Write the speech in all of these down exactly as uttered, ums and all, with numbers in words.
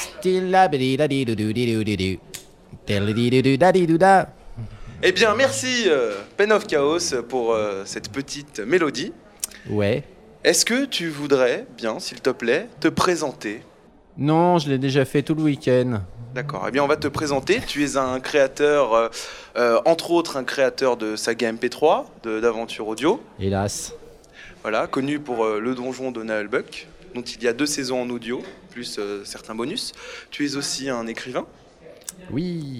Eh bien, merci euh, Pen of Chaos pour euh, cette petite mélodie. Ouais. Est-ce que tu voudrais bien, s'il te plaît, te présenter ? Non, je l'ai déjà fait tout le week-end. D'accord, eh bien on va te présenter. Tu es un créateur, euh, euh, entre autres un créateur de saga M P trois, de, d'aventure audio. Hélas. Voilà, connu pour euh, le donjon de Naheulbeuk, dont il y a deux saisons en audio, plus euh, certains bonus. Tu es aussi un écrivain. Oui.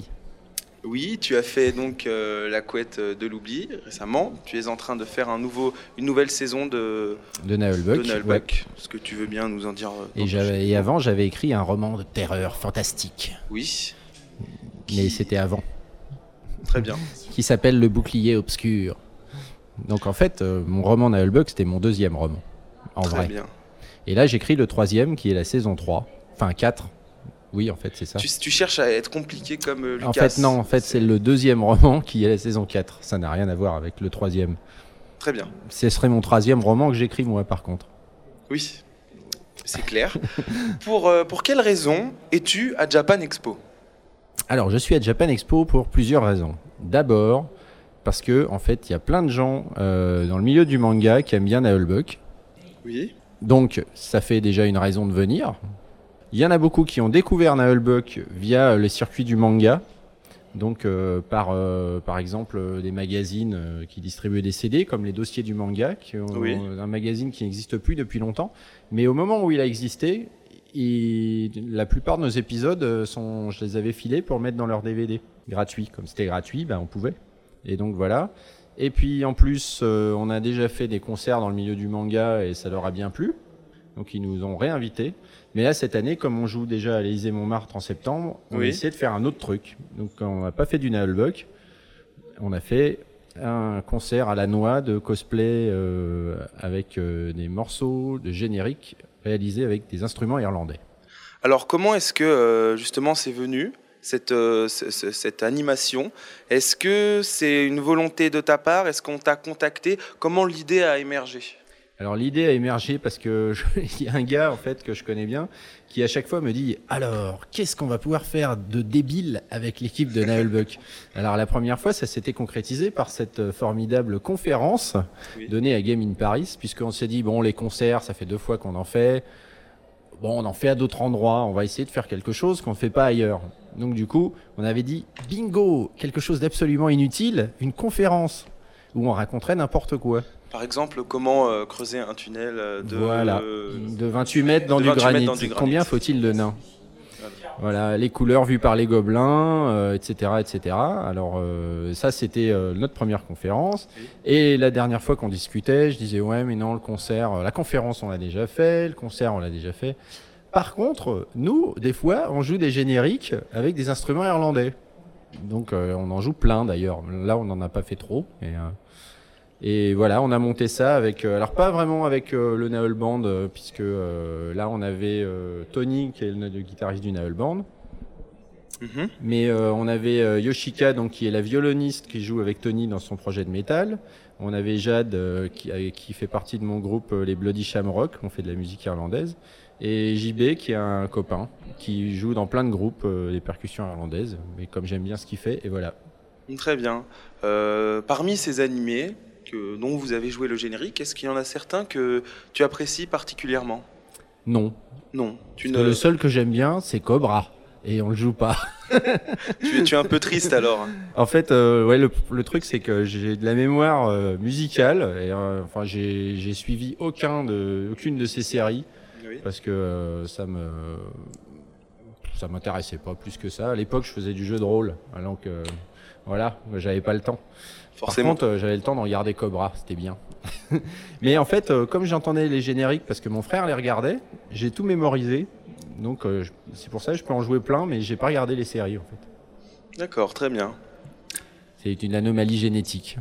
Oui, tu as fait donc euh, La Couette de l'Oubli récemment. Tu es en train de faire un nouveau, une nouvelle saison de, de Naheulbeuk. De Naheulbeuk. Ouais. Est-ce que tu veux bien nous en dire euh, et, j'avais, et avant, j'avais écrit un roman de terreur fantastique. Oui. Mais qui... c'était avant. Très bien. Qui s'appelle Le Bouclier Obscur. Donc en fait, euh, mon roman Naheulbeuk, c'était mon deuxième roman. En Très vrai. Bien. Et là, j'écris le troisième, qui est la saison trois. Enfin, quatre. Oui, en fait, c'est ça. Tu, tu cherches à être compliqué comme euh, Lucas. En fait, non. En fait, c'est... c'est le deuxième roman qui est la saison quatre. Ça n'a rien à voir avec le troisième. Très bien. Ce serait mon troisième roman que j'écris, moi, par contre. Oui, c'est clair. pour, euh, pour quelle raison es-tu à Japan Expo ? Alors, je suis à Japan Expo pour plusieurs raisons. D'abord, parce que, en fait, il y a plein de gens euh, dans le milieu du manga qui aiment bien Naheulbeuk. Oui. Donc, ça fait déjà une raison de venir. Il y en a beaucoup qui ont découvert Naheulbeuk via les circuits du manga, donc euh, par, euh, par exemple euh, des magazines euh, qui distribuaient des C D, comme les dossiers du manga, qui ont, oui. un magazine qui n'existe plus depuis longtemps. Mais au moment où il a existé, il, la plupart de nos épisodes, sont, je les avais filés pour mettre dans leur D V D, gratuit. Comme c'était gratuit, ben on pouvait. Et donc voilà. Et puis en plus, euh, on a déjà fait des concerts dans le milieu du manga et ça leur a bien plu. Donc ils nous ont réinvités. Mais là, cette année, comme on joue déjà à l'Élysée-Montmartre en septembre, on oui. a essayé de faire un autre truc. Donc on n'a pas fait du Naheulbeuk, on a fait un concert à la noix de cosplay euh, avec euh, des morceaux de générique réalisés avec des instruments irlandais. Alors comment est-ce que euh, justement c'est venu cette, euh, c- c- cette animation ? Est-ce que c'est une volonté de ta part ? Est-ce qu'on t'a contacté ? Comment l'idée a émergé ? Alors l'idée a émergé parce que il y a un gars en fait que je connais bien qui à chaque fois me dit alors qu'est-ce qu'on va pouvoir faire de débile avec l'équipe de Naheulbeuk. Alors la première fois ça s'était concrétisé par cette formidable conférence oui. donnée à Game in Paris, puisqu'on s'est dit bon les concerts ça fait deux fois qu'on en fait, bon on en fait à d'autres endroits, on va essayer de faire quelque chose qu'on ne fait pas ailleurs. Donc du coup on avait dit bingo, quelque chose d'absolument inutile, une conférence où on raconterait n'importe quoi. Par exemple, comment euh, creuser un tunnel de, voilà. de vingt-huit mètres dans, du, vingt-huit granit. mètres dans du granit. Combien faut-il de nains ? Voilà. Voilà, les couleurs vues par les gobelins, euh, et cetera, et cetera. Alors euh, ça, c'était euh, notre première conférence. Oui. Et la dernière fois qu'on discutait, je disais ouais, mais non, le concert, euh, la conférence, on l'a déjà fait, le concert, on l'a déjà fait. Par contre, nous, des fois, on joue des génériques avec des instruments irlandais. Donc, euh, on en joue plein d'ailleurs. Là, on n'en a pas fait trop. Et, euh, Et voilà, on a monté ça avec, euh, alors pas vraiment avec euh, le Naheul Band, euh, puisque euh, là on avait euh, Tony qui est le, le guitariste du Naheul Band, mm-hmm. mais euh, on avait euh, Yoshika donc qui est la violoniste qui joue avec Tony dans son projet de métal. On avait Jade euh, qui, euh, qui fait partie de mon groupe euh, les Bloody Shamrock, on fait de la musique irlandaise, et J B qui est un copain qui joue dans plein de groupes euh, des percussions irlandaises. Mais comme j'aime bien ce qu'il fait, et voilà. Très bien. Euh, parmi ces animés que, dont vous avez joué le générique, est-ce qu'il y en a certains que tu apprécies particulièrement ? Non. Non. Tu ne... Le seul que j'aime bien, c'est Cobra. Et on le joue pas. tu, es, tu es un peu triste alors. En fait, euh, ouais, le, le truc c'est que j'ai de la mémoire euh, musicale. Et, euh, enfin, j'ai, j'ai suivi aucun de, aucune de ces séries oui. parce que euh, ça me, ça m'intéressait pas plus que ça. À l'époque, je faisais du jeu de rôle, donc euh, voilà, j'avais pas le temps. Forcément. Par contre, euh, j'avais le temps de regarder Cobra, c'était bien. Mais en fait, euh, comme j'entendais les génériques, parce que mon frère les regardait, j'ai tout mémorisé. Donc, euh, je, c'est pour ça que je peux en jouer plein, mais j'ai pas regardé les séries, en fait. D'accord, très bien. C'est une anomalie génétique.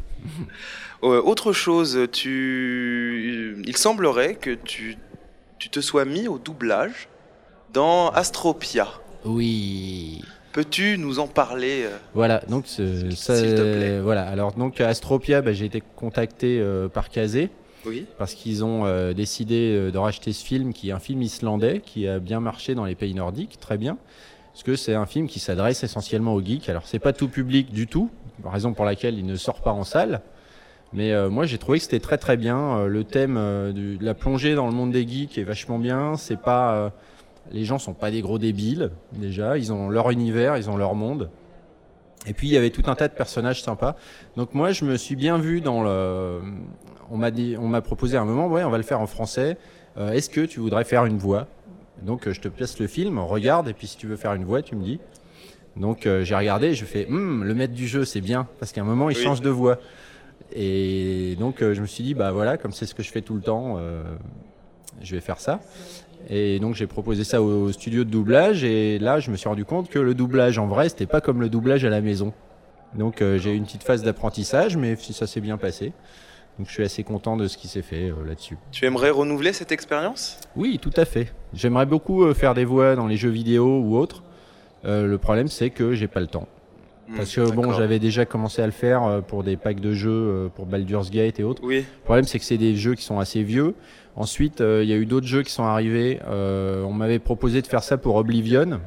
euh, autre chose, tu... il semblerait que tu, tu te sois mis au doublage dans Astropia. Oui. Peux-tu nous en parler euh, Voilà, donc euh, ça, s'il te plaît. Voilà, alors donc à Astropia, bah, j'ai été contacté euh, par Kazé, Oui. Parce qu'ils ont euh, décidé de racheter ce film, qui est un film islandais, qui a bien marché dans les pays nordiques, très bien. Parce que c'est un film qui s'adresse essentiellement aux geeks. Alors, c'est pas tout public du tout, raison pour laquelle il ne sort pas en salle. Mais euh, moi, j'ai trouvé que c'était très très bien. Euh, le thème euh, de, de la plongée dans le monde des geeks est vachement bien. C'est pas, euh, les gens sont pas des gros débiles, déjà. Ils ont leur univers, ils ont leur monde. Et puis, il y avait tout un tas de personnages sympas. Donc moi, je me suis bien vu dans le... On m'a dit, on m'a proposé à un moment, ouais, on va le faire en français. Euh, est-ce que tu voudrais faire une voix ? Donc, euh, je te place le film, regarde, et puis si tu veux faire une voix, tu me dis. Donc, euh, j'ai regardé et je fais, hm, le maître du jeu, c'est bien, parce qu'à un moment, il Oui. change de voix. Et donc, euh, je me suis dit, bah voilà, comme c'est ce que je fais tout le temps, euh, je vais faire ça. Et donc, j'ai proposé ça au, au studio de doublage, et là, je me suis rendu compte que le doublage en vrai, c'était pas comme le doublage à la maison. Donc, euh, j'ai eu une petite phase d'apprentissage, mais ça s'est bien passé. Donc je suis assez content de ce qui s'est fait euh, là-dessus. Tu aimerais renouveler cette expérience ? Oui, tout à fait. J'aimerais beaucoup euh, faire des voix dans les jeux vidéo ou autres. Euh, le problème, c'est que j'ai pas le temps. Parce que Mmh, bon, d'accord. j'avais déjà commencé à le faire euh, pour des packs de jeux, euh, pour Baldur's Gate et autres. Oui. Le problème, c'est que c'est des jeux qui sont assez vieux. Ensuite, euh, il y a eu d'autres jeux qui sont arrivés. Euh, on m'avait proposé de faire ça pour Oblivion.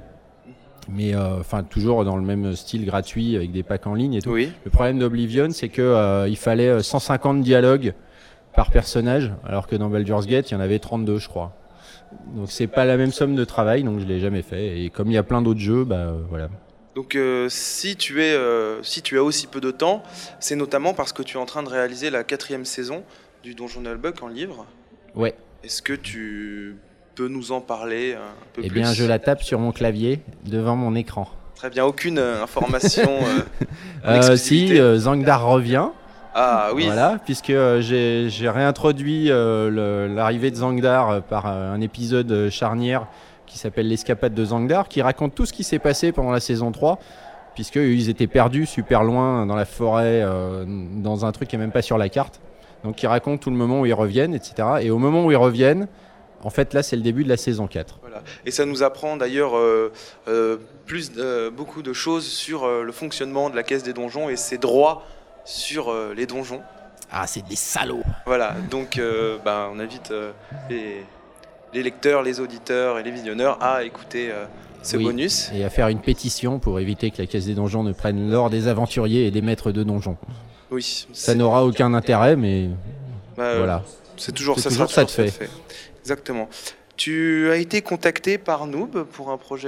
Mais enfin, euh, toujours dans le même style gratuit avec des packs en ligne et tout. Oui. Le problème d'Oblivion, c'est que euh, il fallait cent cinquante dialogues par personnage, alors que dans Baldur's Gate, il y en avait trente-deux, je crois. Donc c'est pas la même somme de travail, donc je l'ai jamais fait. Et comme il y a plein d'autres jeux, bah euh, voilà. Donc euh, si tu es, euh, si tu as aussi peu de temps, c'est notamment parce que tu es en train de réaliser la quatrième saison du Donjon Nullbuck en livre. Ouais. Est-ce que tu peux nous en parler un peu Eh plus ? bien, je la tape sur mon clavier devant mon écran. Très bien, aucune euh, information euh, en Euh, exclusivité. si euh, Zangdar revient. Ah oui. Voilà, puisque euh, j'ai, j'ai réintroduit euh, le- l'arrivée de Zangdar euh, par euh, un épisode euh, charnière qui s'appelle L'escapade de Zangdar, qui raconte tout ce qui s'est passé pendant la saison trois, puisqu'ils étaient perdus super loin dans la forêt, euh, dans un truc qui n'est même pas sur la carte. Donc qui raconte tout le moment où ils reviennent, et cetera. Et au moment où ils reviennent, en fait là c'est le début de la saison quatre. Voilà. Et ça nous apprend d'ailleurs euh, euh, plus de, beaucoup de choses sur euh, le fonctionnement de la Caisse des Donjons et ses droits sur euh, les donjons. Ah, c'est des salauds. Voilà, donc euh, bah, on invite euh, les, les lecteurs, les auditeurs et les visionneurs à écouter euh, ce Oui. bonus. Et à faire une pétition pour éviter que la Caisse des Donjons ne prenne l'or des aventuriers et des maîtres de donjons. Oui, Ça c'est- n'aura aucun intérêt, mais bah, euh, voilà. C'est toujours, C'est ça toujours sera ça de toujours fait. Exactement. Tu as été contacté par Noob pour un projet.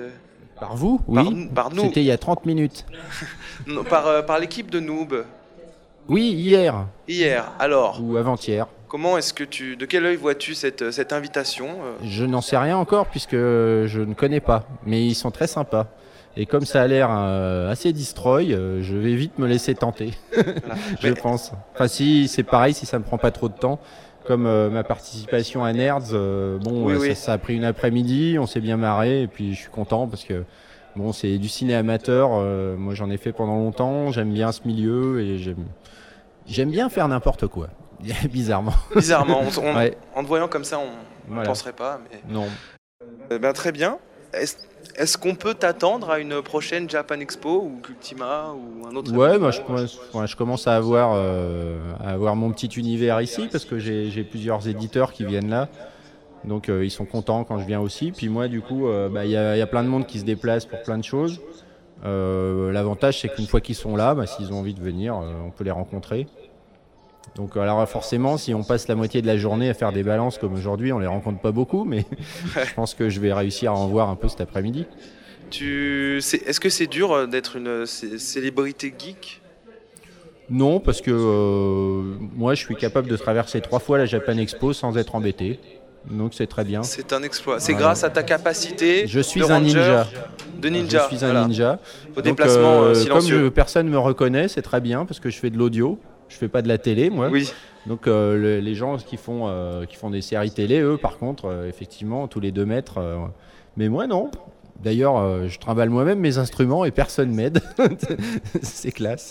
Par vous, Par oui. nous- par nous. C'était il y a trente minutes. Non, par, euh, par l'équipe de Noob Oui, hier hier. Alors, ou avant-hier. comment est-ce que tu, de quel œil vois-tu cette, cette invitation euh Je n'en sais rien encore puisque je ne connais pas, mais ils sont très sympas. Et comme ça a l'air euh, assez destroy, euh, je vais vite me laisser tenter, Voilà. je Mais- pense. Enfin, si c'est pareil, si ça me prend pas trop de temps. Comme euh, ma participation à Nerds, euh, bon, Oui, euh, oui. Ça, ça a pris une après-midi, on s'est bien marré, et puis je suis content parce que bon, c'est du ciné amateur. euh, moi, j'en ai fait pendant longtemps. J'aime bien ce milieu et j'aime, j'aime bien faire n'importe quoi, bizarrement. Bizarrement, on- on- Ouais. en te voyant comme ça, on ne Voilà. penserait pas. Mais... Non. Euh, ben, très bien. Est-ce, est-ce qu'on peut t'attendre à une prochaine Japan Expo ou Cultima ou un autre Ouais, événement bah, je, commence- ouais, je commence à avoir, euh, à avoir mon petit univers ici parce que j'ai, j'ai plusieurs éditeurs qui viennent là. Donc euh, ils sont contents quand je viens aussi. Puis moi, du coup, euh, bah, il y, a, il y a plein de monde qui se déplace pour plein de choses. Euh, l'avantage, c'est qu'une fois qu'ils sont là, bah, s'ils ont envie de venir, euh, on peut les rencontrer. Donc alors forcément, si on passe la moitié de la journée à faire des balances comme aujourd'hui, on les rencontre pas beaucoup, mais je pense que je vais réussir à en voir un peu cet après-midi. Tu... c'est- Est-ce que c'est dur euh, d'être une cé- célébrité geek? Non, parce que euh, moi, je suis capable de traverser trois fois la Japan Expo sans être embêté. Donc c'est très bien. C'est un exploit. C'est Voilà. grâce à ta capacité Je suis de un ranger, ninja. de ninja. Je suis un voilà. ninja. Au Donc, déplacement euh, euh, silencieux. Comme je- personne me reconnaît, c'est très bien parce que je fais de l'audio. Je fais pas de la télé, moi. Oui. Donc euh, le- les gens qui font, euh, qui font des séries télé, eux, par contre, euh, effectivement, tous les deux mètres. euh, mais moi, non. D'ailleurs, euh, je trimballe moi-même mes instruments et personne m'aide. C'est classe.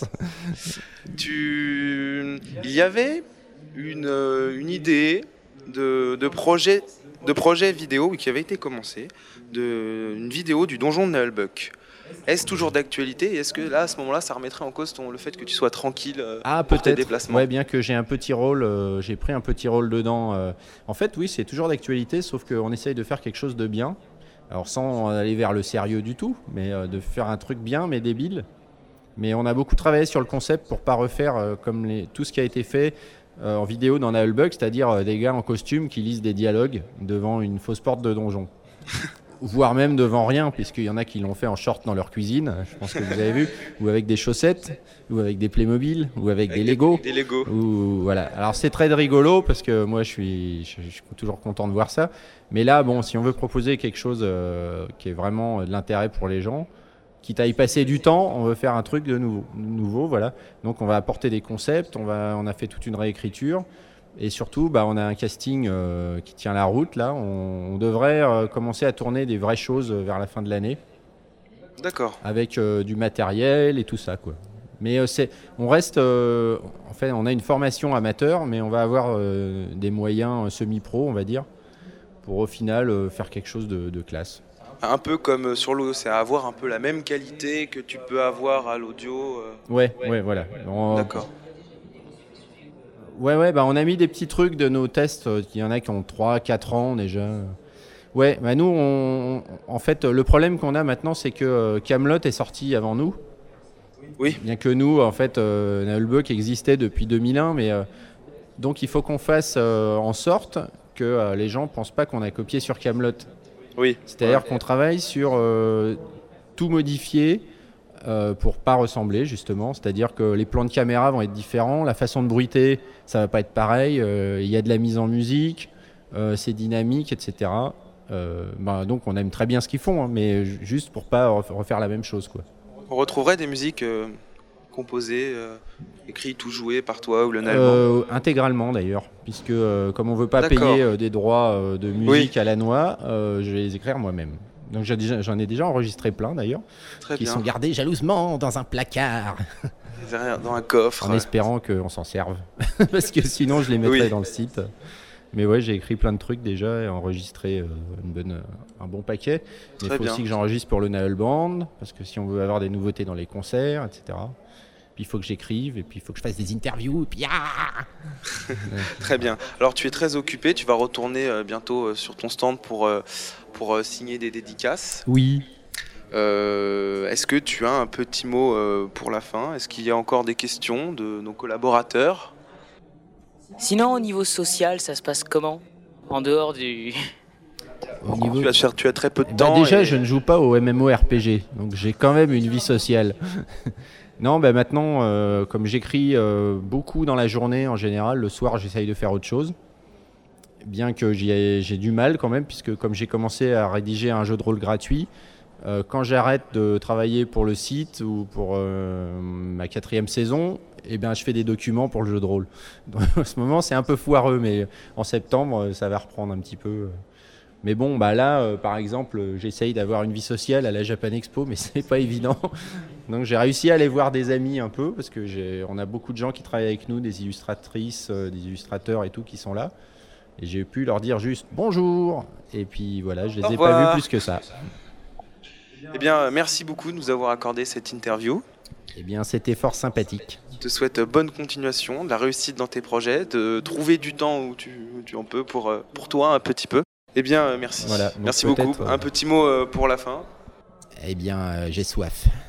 Tu... Il y avait une, euh, une idée de, de, projet, de projet vidéo qui avait été commencé, de, une vidéo du donjon de Nullbuck. Est-ce toujours d'actualité et est-ce que là, à ce moment-là, ça remettrait en cause ton, le fait que tu sois tranquille euh, Ah, pour tes peut-être. déplacements? Ouais, bien que j'ai un petit rôle, euh, j'ai pris un petit rôle dedans. euh. En fait, oui, c'est toujours d'actualité, sauf qu'on essaye de faire quelque chose de bien. Alors, sans aller vers le sérieux du tout, mais euh, de faire un truc bien, mais débile. Mais on a beaucoup travaillé sur le concept pour pas refaire euh, comme les, tout ce qui a été fait euh, en vidéo dans Nullbug, c'est-à-dire euh, des gars en costume qui lisent des dialogues devant une fausse porte de donjon. Voire même devant rien, puisqu'il y en a qui l'ont fait en short dans leur cuisine, je pense que vous avez vu, ou avec des chaussettes, ou avec des Playmobil, ou avec, avec des Lego. Des, des Lego. Ou, voilà. Alors c'est très rigolo, parce que moi je suis, je, je suis toujours content de voir ça. Mais là, bon, si on veut proposer quelque chose euh, qui est vraiment de l'intérêt pour les gens, quitte à y passer du temps, on veut faire un truc de nouveau. De nouveau voilà. Donc on va apporter des concepts, on, va, on a fait toute une réécriture. Et surtout, bah, on a un casting euh, qui tient la route. Là, on, on devrait euh, commencer à tourner des vraies choses vers la fin de l'année. D'accord. Avec euh, du matériel et tout ça, quoi. Mais euh, c'est, on reste, euh, en fait, on a une formation amateur, mais on va avoir euh, des moyens semi-pro, on va dire, pour au final euh, faire quelque chose de, de classe. Un peu comme sur l'audio, c'est avoir un peu la même qualité que tu peux avoir à l'audio. Euh... Ouais, ouais, voilà. On, D'accord. Ouais, ouais, bah on a mis des petits trucs de nos tests. Il y en a qui ont trois, quatre ans déjà. Ouais, bah nous, on, en fait, le problème qu'on a maintenant, c'est que Kaamelott est sorti avant nous. Oui. Bien que nous, en fait, euh, Nullbug existait depuis deux mille un, mais euh, donc il faut qu'on fasse euh, en sorte que euh, les gens ne pensent pas qu'on a copié sur Kaamelott. Oui. C'est-à-dire ouais. qu'on travaille sur euh, tout modifier. Euh, pour pas ressembler justement, c'est-à-dire que les plans de caméra vont être différents, la façon de bruiter ça va pas être pareil, il euh, y a de la mise en musique, euh, c'est dynamique, et cetera. Euh, bah, donc on aime très bien ce qu'ils font, hein, mais juste pour pas refaire la même chose, quoi. On retrouverait des musiques euh, composées, euh, écrites ou jouées par toi ou le Null euh, Intégralement d'ailleurs, puisque euh, comme on veut pas D'accord. payer euh, des droits euh, de musique oui. à la noix, euh, je vais les écrire moi-même. Donc j'en ai déjà enregistré plein d'ailleurs, Très qui bien. sont gardés jalousement dans un placard. Dans un coffre. En espérant qu'on s'en serve, parce que sinon je les mettrais oui. dans le site. Mais ouais, j'ai écrit plein de trucs déjà et enregistré euh, une bonne, un bon paquet. Mais il faut bien. Aussi que j'enregistre pour le Null Band, parce que si on veut avoir des nouveautés dans les concerts, et cetera. Puis il faut que j'écrive, et puis il faut que je fasse des interviews, et puis ah Très bien. Alors tu es très occupé, tu vas retourner euh, bientôt euh, sur ton stand pour, euh, pour euh, signer des dédicaces. Oui. Euh, est-ce que tu as un petit mot euh, pour la fin? Est-ce qu'il y a encore des questions de nos collaborateurs? Sinon, au niveau social, ça se passe comment? En dehors du... Au niveau... tu, as, tu as très peu de bah temps. Déjà, et... je ne joue pas au MMORPG, donc j'ai quand même une vie sociale. Non, bah maintenant, euh, comme j'écris euh, beaucoup dans la journée, en général, le soir, j'essaye de faire autre chose. Bien que j'y ai, j'ai du mal quand même, puisque comme j'ai commencé à rédiger un jeu de rôle gratuit, Euh, quand j'arrête de travailler pour le site ou pour euh, ma quatrième saison, eh bien, je fais des documents pour le jeu de rôle. Donc, en ce moment, c'est un peu foireux, mais en septembre, ça va reprendre un petit peu. Mais bon, bah là, euh, par exemple, j'essaye d'avoir une vie sociale à la Japan Expo, mais c'est pas évident. Donc j'ai réussi à aller voir des amis un peu, parce que j'ai, on a beaucoup de gens qui travaillent avec nous, des illustratrices, euh, des illustrateurs et tout, qui sont là. Et j'ai pu leur dire juste bonjour. Et puis voilà, je les ai pas vus plus que ça. Eh bien, merci beaucoup de nous avoir accordé cette interview. Eh bien, c'était fort sympathique. Je te souhaite bonne continuation, de la réussite dans tes projets, de trouver du temps où tu, où tu en peux pour, pour toi un petit peu. Eh bien, merci. Voilà, merci beaucoup. Euh... Un petit mot pour la fin. Eh bien, euh, j'ai soif.